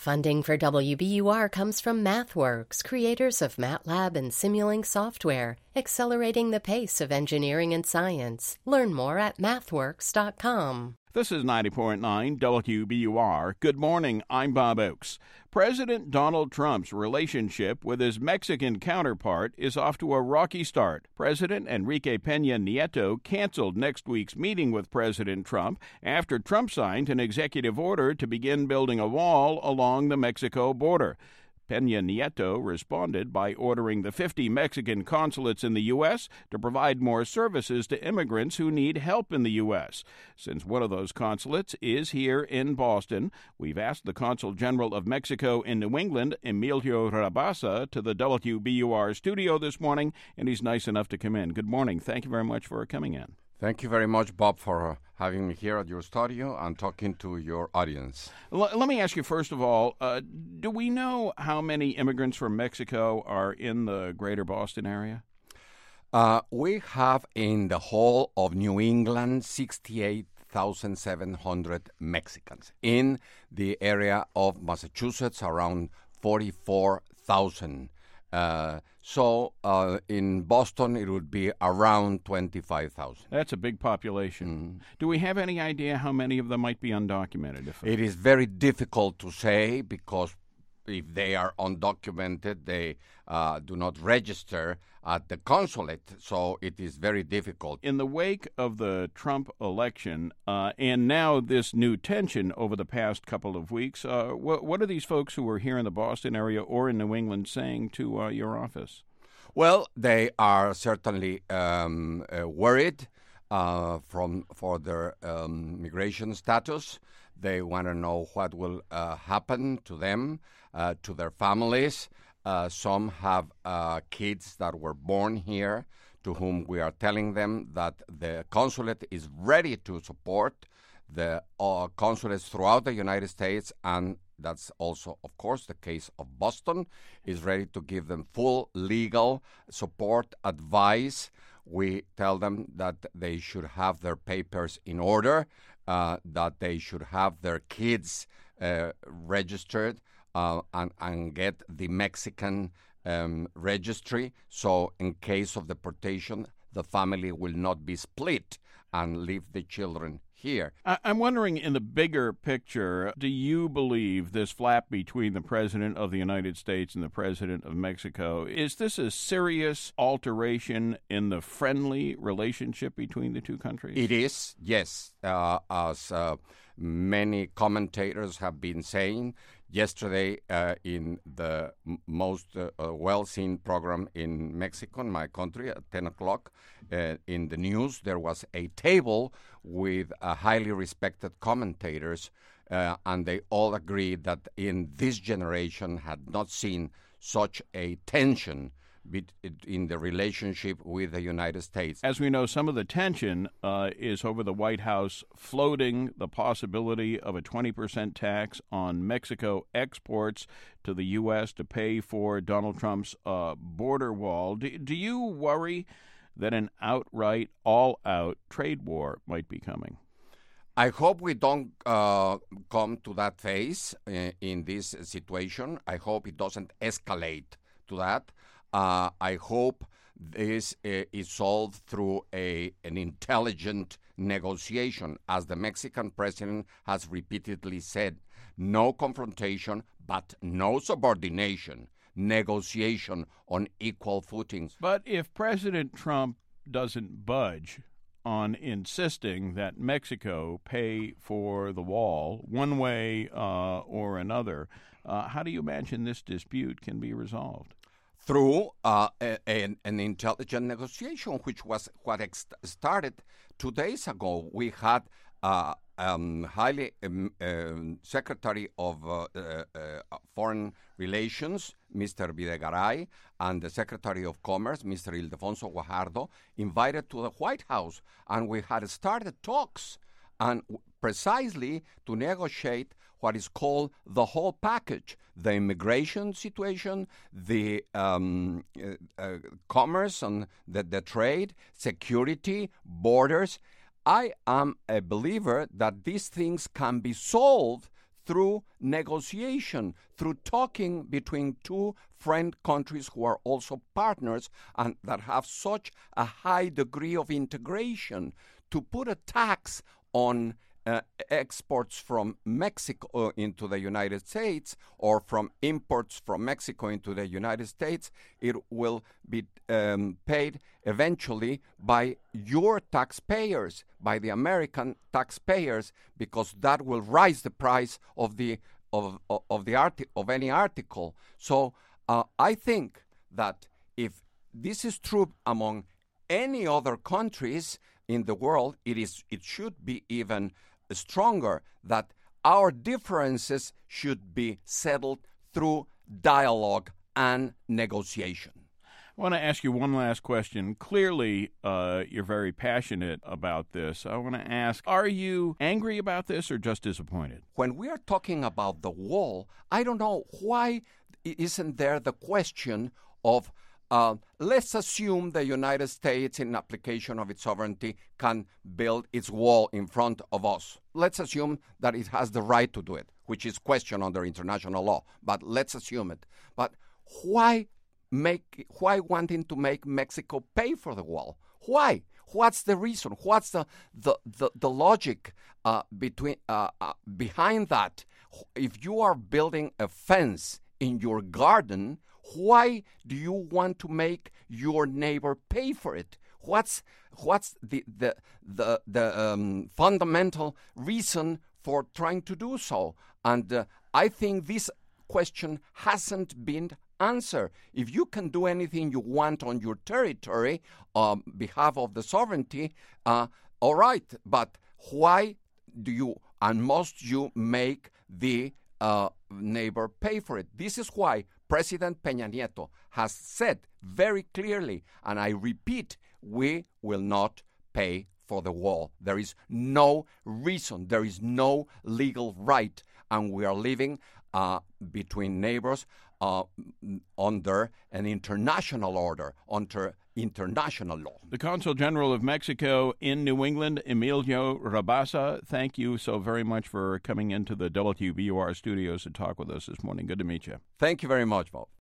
Funding for WBUR comes from MathWorks, creators of MATLAB and Simulink software, accelerating the pace of engineering and science. Learn more at mathworks.com. This is 90.9 WBUR. Good morning, I'm Bob Oakes. President Donald Trump's relationship with his Mexican counterpart is off to a rocky start. President Enrique Peña Nieto canceled next week's meeting with President Trump after Trump signed an executive order to begin building a wall along the Mexico border. Peña Nieto responded by ordering the 50 Mexican consulates in the U.S. to provide more services to immigrants who need help in the U.S. Since one of those consulates is here in Boston, we've asked the Consul General of Mexico in New England, Emilio Rabasa, to the WBUR studio this morning, and he's nice enough to come in. Good morning. Thank you very much for coming in. Thank you very much, Bob, for having me here at your studio and talking to your audience. Let me ask you, first of all, do we know how many immigrants from Mexico are in the greater Boston area? We have in the whole of New England 68,700 Mexicans. In the area of Massachusetts, around 44,000. So in Boston, it would be around 25,000. That's a big population. Mm-hmm. Do we have any idea how many of them might be undocumented? It is very difficult to say because if they are undocumented, they do not register at the consulate, so it is very difficult. In the wake of the Trump election and now this new tension over the past couple of weeks, what are these folks who are here in the Boston area or in New England saying to your office? Well, they are certainly worried for their migration status. They want to know what will happen to them, to their families. Some have kids that were born here, to whom we are telling them that the consulate is ready to support the consulates throughout the United States, and that's also, of course, the case of Boston, is ready to give them full legal support, advice. We tell them that they should have their papers in order, that they should have their kids registered, and get the Mexican registry, so in case of deportation, the family will not be split and leave the children here. I'm wondering, in the bigger picture, do you believe this flap between the President of the United States and the President of Mexico, is this a serious alteration in the friendly relationship between the two countries? It is, yes. As many commentators have been saying, yesterday, in the most well-seen program in Mexico, in my country, at 10 o'clock, in the news, there was a table with highly respected commentators, and they all agreed that in this generation had not seen such a tension in the relationship with the United States. As we know, some of the tension is over the White House floating the possibility of a 20% tax on Mexico exports to the U.S. to pay for Donald Trump's border wall. Do you worry that an outright, all-out trade war might be coming? I hope we don't come to that phase in this situation. I hope it doesn't escalate to that. I hope this is solved through an intelligent negotiation. As the Mexican president has repeatedly said, no confrontation, but no subordination, negotiation on equal footing. But if President Trump doesn't budge on insisting that Mexico pay for the wall one way or another, how do you imagine this dispute can be resolved? Through an intelligent negotiation, which was what started 2 days ago. We had Secretary of Foreign Relations, Mr. Videgaray, and the Secretary of Commerce, Mr. Ildefonso Guajardo, invited to the White House, and we had started talks, and precisely to negotiate what is called the whole package: the immigration situation, the commerce and the trade, security, borders. I am a believer that these things can be solved through negotiation, through talking between two friend countries who are also partners and that have such a high degree of integration. To put a tax on exports from Mexico into the United States or from imports from Mexico into the United States, it will be paid eventually by your taxpayers, by the American taxpayers, because that will rise the price of any article. So I think that if this is true among any other countries in the world, it should be even stronger, that our differences should be settled through dialogue and negotiation. I want to ask you one last question. Clearly, you're very passionate about this. I want to ask, are you angry about this or just disappointed? When we are talking about the wall, I don't know why isn't there the question of let's assume the United States, in application of its sovereignty, can build its wall in front of us. Let's assume that it has the right to do it, which is questioned under international law. But let's assume it. But why wanting to make Mexico pay for the wall? Why? What's the reason? What's the logic behind that? If you are building a fence in your garden, why do you want to make your neighbor pay for it? What's the fundamental reason for trying to do so? And I think this question hasn't been answered. If you can do anything you want on your territory on behalf of the sovereignty, all right. But why do you and must you make the neighbor pay for it? This is why President Peña Nieto has said very clearly, and I repeat, we will not pay for the wall. There is no reason, there is no legal right, and we are living between neighbors under an international order, under international law. The Consul General of Mexico in New England, Emilio Rabasa, thank you so very much for coming into the WBUR studios to talk with us this morning. Good to meet you. Thank you very much, Bob.